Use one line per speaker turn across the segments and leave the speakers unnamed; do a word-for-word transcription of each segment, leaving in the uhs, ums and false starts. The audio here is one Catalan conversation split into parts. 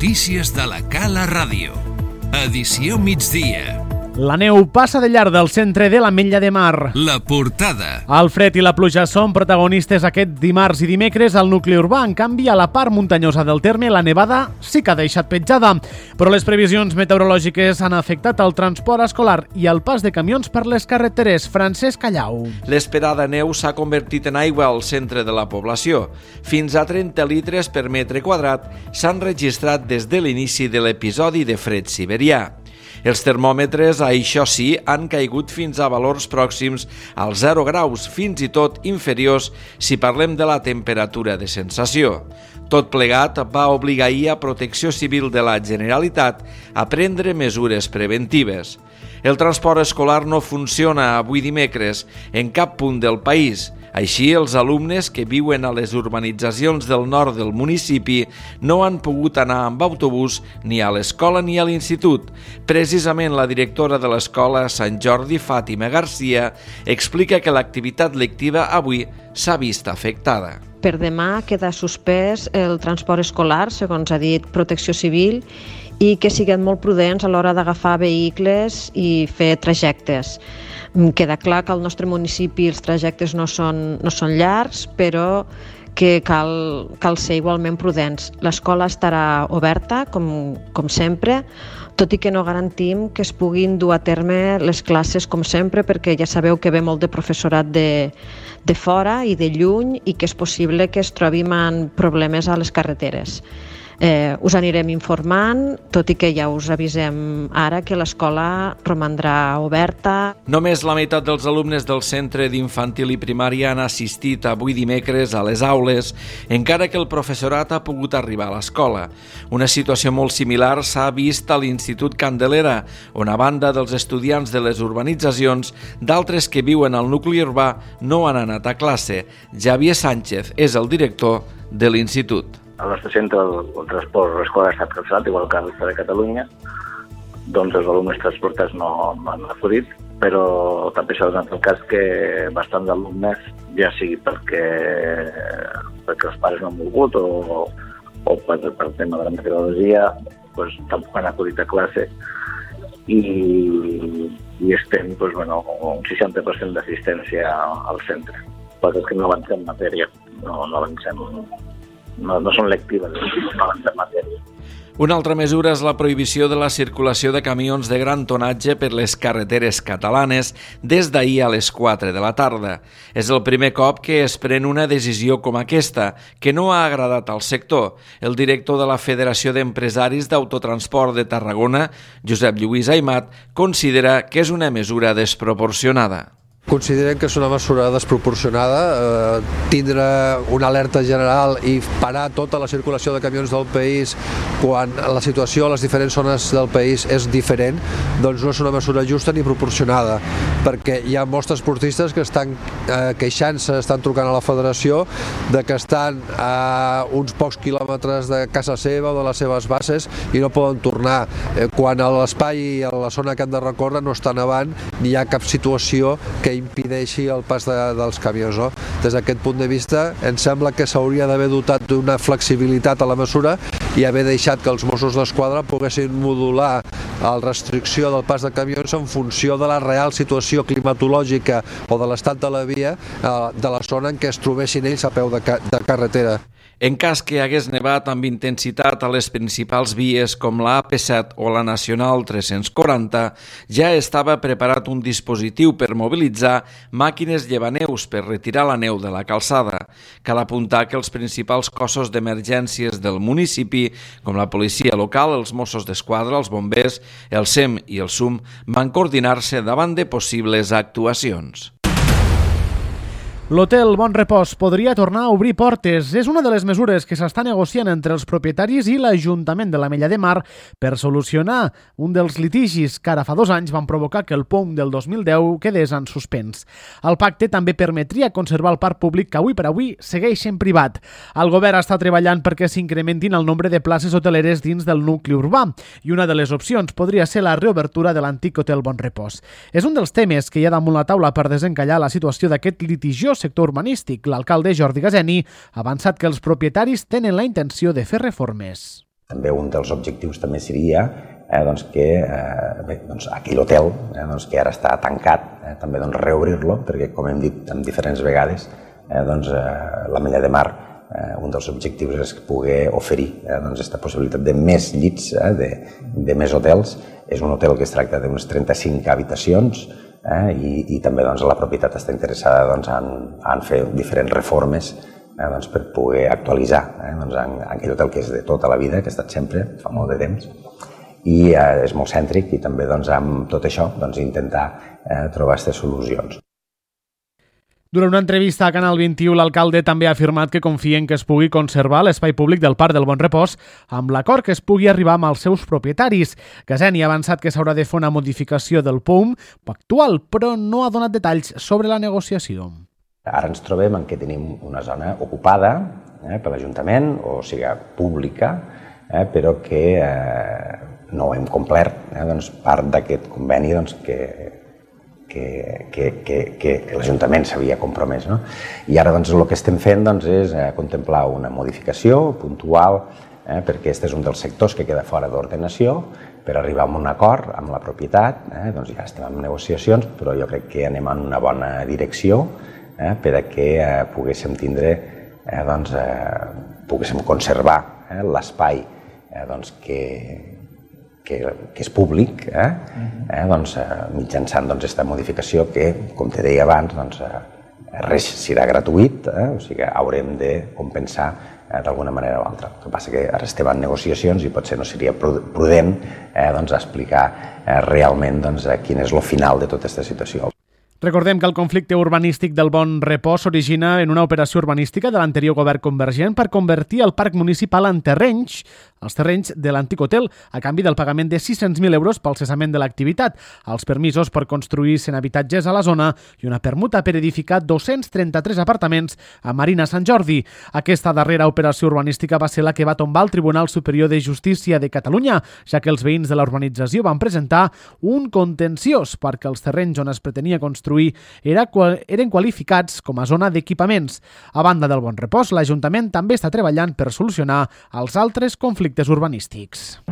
Notícies de la Cala Ràdio. Edició migdia.
La neu passa de llarg del centre de l'Ametlla de Mar.
La portada.
El fred i la pluja són protagonistes aquest dimarts i dimecres al nucli urbà. En canvi, a la part muntanyosa del terme, la nevada sí que ha deixat petjada. Però les previsions meteorològiques han afectat el transport escolar i el pas de camions per les carreteres. Francesc Callau.
L'esperada neu s'ha convertit en aigua al centre de la població. Fins a trenta litres per metre quadrat s'han registrat des de l'inici de l'episodi de fred siberià. Els termòmetres, això sí, han caigut fins a valors pròxims als zero graus, fins i tot inferiors si parlem de la temperatura de sensació. Tot plegat va obligar ahir a Protecció Civil de la Generalitat a prendre mesures preventives. El transport escolar no funciona avui dimecres en cap punt del país. Així, els alumnes que viuen a les urbanitzacions del nord del municipi no han pogut anar amb autobús ni a l'escola ni a l'institut. Precisament la directora de l'escola Sant Jordi, Fàtima Garcia, explica que l'activitat lectiva avui s'ha vist afectada.
Per demà queda suspès el transport escolar, segons ha dit Protecció Civil, i que siguin molt prudents a l'hora d'agafar vehicles i fer trajectes. Queda clar que al nostre municipi els trajectes no són, no són llargs, però que cal, cal ser igualment prudents. L'escola estarà oberta, com, com sempre, tot i que no garantim que es puguin dur a terme les classes com sempre, perquè ja sabeu que ve molt de professorat de, de fora i de lluny i que és possible que es trobin amb problemes a les carreteres. Eh, us anirem informant, tot i que ja us avisem ara que l'escola romandrà oberta.
Només la meitat dels alumnes del centre d'infantil i primària han assistit avui dimecres a les aules, encara que el professorat ha pogut arribar a l'escola. Una situació molt similar s'ha vist a l'Institut Candelera, on a banda dels estudiants de les urbanitzacions, d'altres que viuen al nucli urbà no han anat a classe. Javier Sánchez és el director de l'institut.
Al nostre centre el, el transport escolar ha estat cancel·lat, igual que a l'Estat de Catalunya, doncs els alumnes transportats no, no han acudit, però també s'ha donat el cas que bastants alumnes, ja sigui perquè, perquè els pares no han volgut o, o per, per tema de la meteorologia, doncs tampoc han acudit a classe i, i estem doncs, bueno, un seixanta per cent d'assistència al centre. Però és que no avancem matèria, no, no avancem... No, no són lectives, no avancem matèria.
Una altra mesura és la prohibició de la circulació de camions de gran tonatge per les carreteres catalanes des d'ahir a les quatre de la tarda. És el primer cop que es pren una decisió com aquesta, que no ha agradat al sector. El director de la Federació d'Empresaris d'Autotransport de Tarragona, Josep Lluís Aimat, considera que és una mesura desproporcionada.
Consideren que és una mesura desproporcionada, eh, tindre una alerta general i parar tota la circulació de camions del país quan la situació a les diferents zones del país és diferent, doncs no és una mesura justa ni proporcionada, perquè hi ha molts transportistes que estan eh, queixant-se, estan trucant a la federació de que estan a uns pocs quilòmetres de casa seva o de les seves bases i no poden tornar. Eh, quan a l'espai i a la zona que han de recórrer no estan avant, ni hi ha cap situació que impedeixi el pas de, dels camions. No? Des d'aquest punt de vista, ens sembla que s'hauria d'haver dotat d'una flexibilitat a la mesura i haver deixat que els Mossos d'Esquadra poguessin modular la restricció del pas de camions en funció de la real situació climatològica o de l'estat de la via de la zona en què es trobessin ells a peu de, ca de carretera.
En cas que hagués nevat amb intensitat a les principals vies com la A P set o la Nacional tres-cents quaranta, ja estava preparat un dispositiu per mobilitzar màquines llevaneus per retirar la neu de la calçada. Cal apuntar que els principals cossos d'emergències del municipi, com la policia local, els Mossos d'Esquadra, els bombers, el S E M i el S U M, van coordinar-se davant de possibles actuacions.
L'hotel Bon Repòs podria tornar a obrir portes. És una de les mesures que s'està negociant entre els propietaris i l'Ajuntament de l'Ametlla de Mar per solucionar un dels litigis que ara fa dos anys van provocar que el P O M del dos mil deu quedés en suspens. El pacte també permetria conservar el parc públic que avui per avui segueix en privat. El govern està treballant perquè s'incrementin el nombre de places hoteleres dins del nucli urbà i una de les opcions podria ser la reobertura de l'antic hotel Bon Repòs. És un dels temes que hi ha damunt la taula per desencallar la situació d'aquest litigiós sector urbanístic. L'alcalde Jordi Gazeni ha avançat que els propietaris tenen la intenció de fer reformes.
També un dels objectius també seria eh, doncs que eh, bé, doncs aquell hotel eh, doncs que ara està tancat, eh, també doncs reobrir-lo, perquè com hem dit en diferents vegades, eh, doncs, eh, la Mella de Mar, eh, un dels objectius és poder oferir eh, doncs, aquesta possibilitat de més llits, eh, de, de més hotels. És un hotel que es tracta d'unes trenta-cinc habitacions, eh, i, i també doncs, la propietat està interessada doncs, en, en fer diferents reformes Eh, doncs per poder actualitzar eh, doncs en, en aquell hotel que és de tota la vida, que ha estat sempre, fa molt de temps, i eh, és molt cèntric, i també doncs, amb tot això doncs, intentar eh, trobar aquestes solucions.
Durant una entrevista a Canal vint-i-u, l'alcalde també ha afirmat que confien que es pugui conservar l'espai públic del Parc del Bon Repòs amb l'acord que es pugui arribar amb els seus propietaris. Gaseni ha avançat que s'haurà de fer una modificació del P U M actual, però no ha donat detalls sobre la negociació.
Ara ens trobem en què tenim una zona ocupada eh, per l'Ajuntament, o sigui, pública, eh, però que eh, no hem complert eh, doncs, part d'aquest conveni doncs, que, que, que, que, que l'Ajuntament s'havia compromès. No? I ara doncs, el que estem fent doncs, és eh, contemplar una modificació puntual, eh, perquè aquest és un dels sectors que queda fora d'ordenació, per arribar a un acord amb la propietat. Eh, doncs ja estem en negociacions, però jo crec que anem en una bona direcció, Eh, per a que eh, poguéssim tindre, eh, doncs, eh, poguéssim conservar eh, l'espai eh, doncs, que, que, que és públic, eh, eh, doncs, eh, mitjançant doncs, aquesta modificació que, com te deia abans, doncs, eh, res serà gratuït, eh, o sigui, haurem de compensar eh, d'alguna manera o altra. El que passa que ara estem en negociacions i potser no seria prudent eh, doncs, explicar eh, realment doncs, quin és el final de tota aquesta situació.
Recordem que el conflicte urbanístic del Bon Repòs s'origina en una operació urbanística de l'anterior govern convergent per convertir el parc municipal en terrenys, els terrenys de l'antic hotel, a canvi del pagament de sis-cents mil euros pel cessament de l'activitat, els permisos per construir cent habitatges a la zona i una permuta per edificar dos-cents trenta-tres apartaments a Marina Sant Jordi. Aquesta darrera operació urbanística va ser la que va tombar el Tribunal Superior de Justícia de Catalunya, ja que els veïns de la urbanització van presentar un contenciós perquè els terrenys on es pretenia construir Era, eren qualificats com a zona d'equipaments. A banda del Bon Repòs, l'Ajuntament també està treballant per solucionar els altres conflictes urbanístics.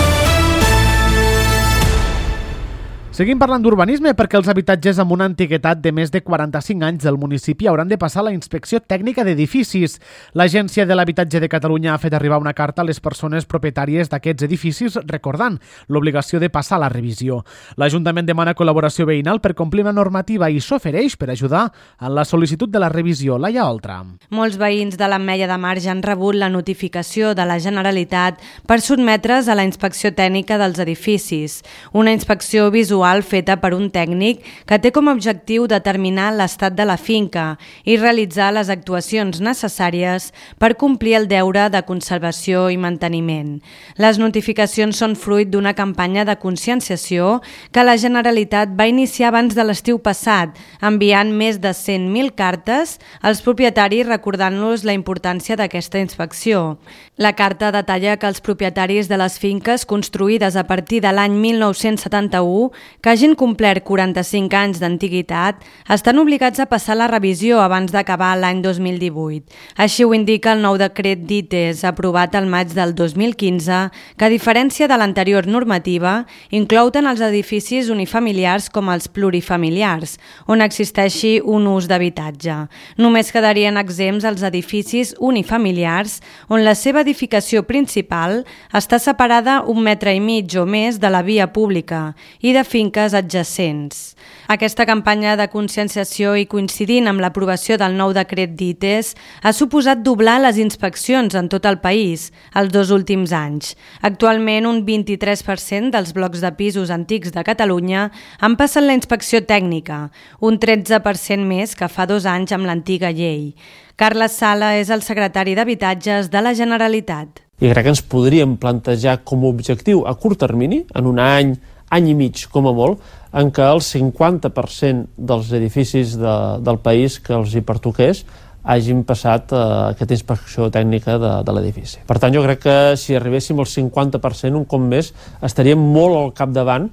Seguim parlant d'urbanisme perquè els habitatges amb una antiguitat de més de quaranta-cinc anys del municipi hauran de passar la inspecció tècnica d'edificis. L'Agència de l'Habitatge de Catalunya ha fet arribar una carta a les persones propietàries d'aquests edificis recordant l'obligació de passar la revisió. L'Ajuntament demana col·laboració veïnal per complir la normativa i s'ofereix per ajudar en la sol·licitud de la revisió. Laia Oltra.
Molts veïns de l'Ametlla de Mar ja han rebut la notificació de la Generalitat per sotmetre's a la inspecció tècnica dels edificis. Una inspecció visual feta per un tècnic que té com a objectiu determinar l'estat de la finca i realitzar les actuacions necessàries per complir el deure de conservació i manteniment. Les notificacions són fruit d'una campanya de conscienciació que la Generalitat va iniciar abans de l'estiu passat, enviant més de cent mil cartes als propietaris recordant-los la importància d'aquesta inspecció. La carta detalla que els propietaris de les finques construïdes a partir de l'any mil nou-cents setanta-u que hagin complert quaranta-cinc anys d'antiguitat estan obligats a passar la revisió abans d'acabar l'any dos mil divuit. Així ho indica el nou decret d'I T E S aprovat al maig del dos mil quinze, que a diferència de l'anterior normativa, inclou tant els edificis unifamiliars com els plurifamiliars, on existeixi un ús d'habitatge. Només quedarien exempts els edificis unifamiliars, on la seva edificació principal està separada un metre i mig o més de la via pública i de finques adjacents. Aquesta campanya de conscienciació i coincidint amb l'aprovació del nou decret d'I T E S ha suposat doblar les inspeccions en tot el país els dos últims anys. Actualment, un vint-i-tres per cent dels blocs de pisos antics de Catalunya han passat la inspecció tècnica, un tretze per cent més que fa dos anys amb l'antiga llei. Carles Sala és el secretari d'Habitatges de la Generalitat.
I crec que ens podríem plantejar com a objectiu a curt termini, en un any, any i mig com a molt, en què el cinquanta per cent dels edificis de, del país que els hi pertoqués hagin passat eh, aquesta inspecció tècnica de, de l'edifici. Per tant, jo crec que si arribéssim al cinquanta per cent, un cop més, estaríem molt al capdavant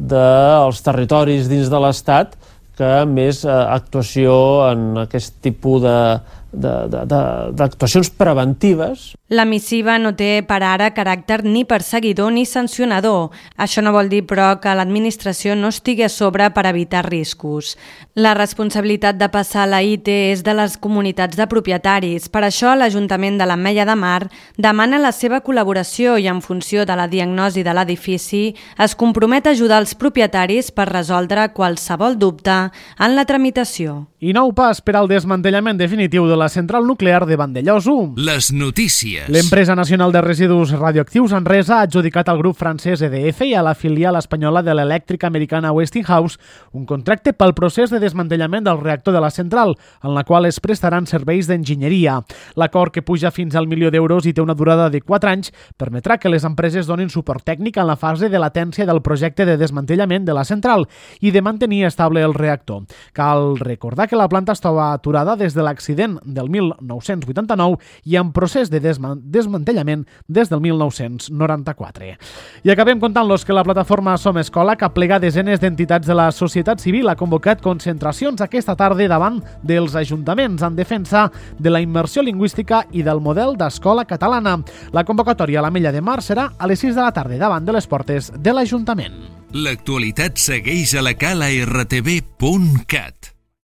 dels territoris dins de l'Estat que més eh, actuació en aquest tipus de, d'actuacions preventives.
La missiva no té per ara caràcter ni perseguidor ni sancionador. Això no vol dir, però, que l'administració no estigui a sobre per evitar riscos. La responsabilitat de passar la I T és de les comunitats de propietaris. Per això, l'Ajuntament de l'Ametlla de Mar demana la seva col·laboració i, en funció de la diagnosi de l'edifici, es compromet a ajudar els propietaris per resoldre qualsevol dubte en la tramitació.
I nou pas per al desmantellament definitiu de la central nuclear de Vandellòs u.
Les notícies.
L'empresa nacional de residus radioactius Enresa ha adjudicat al grup francès E D F i a la filial espanyola de l'elèctrica americana Westinghouse un contracte pel procés de desmantellament del reactor de la central, en la qual es prestaran serveis d'enginyeria. L'acord, que puja fins al milió d'euros i té una durada de quatre anys, permetrà que les empreses donin suport tècnic en la fase de latència del projecte de desmantellament de la central i de mantenir estable el reactor. Cal recordar que la planta estava aturada des de l'accident del mil nou-cents vuitanta-nou i en procés de desmantellament desmantellament des del mil nou-cents noranta-quatre. I acabem contant-los que la plataforma Som Escola, que aplega desenes d'entitats de la societat civil, ha convocat concentracions aquesta tarda davant dels ajuntaments en defensa de la immersió lingüística i del model d'escola catalana. La convocatòria a l'Ametlla de Mar serà a les sis de la tarda davant de les portes de l'Ajuntament.
L'actualitat segueix a la cala r t v punt cat.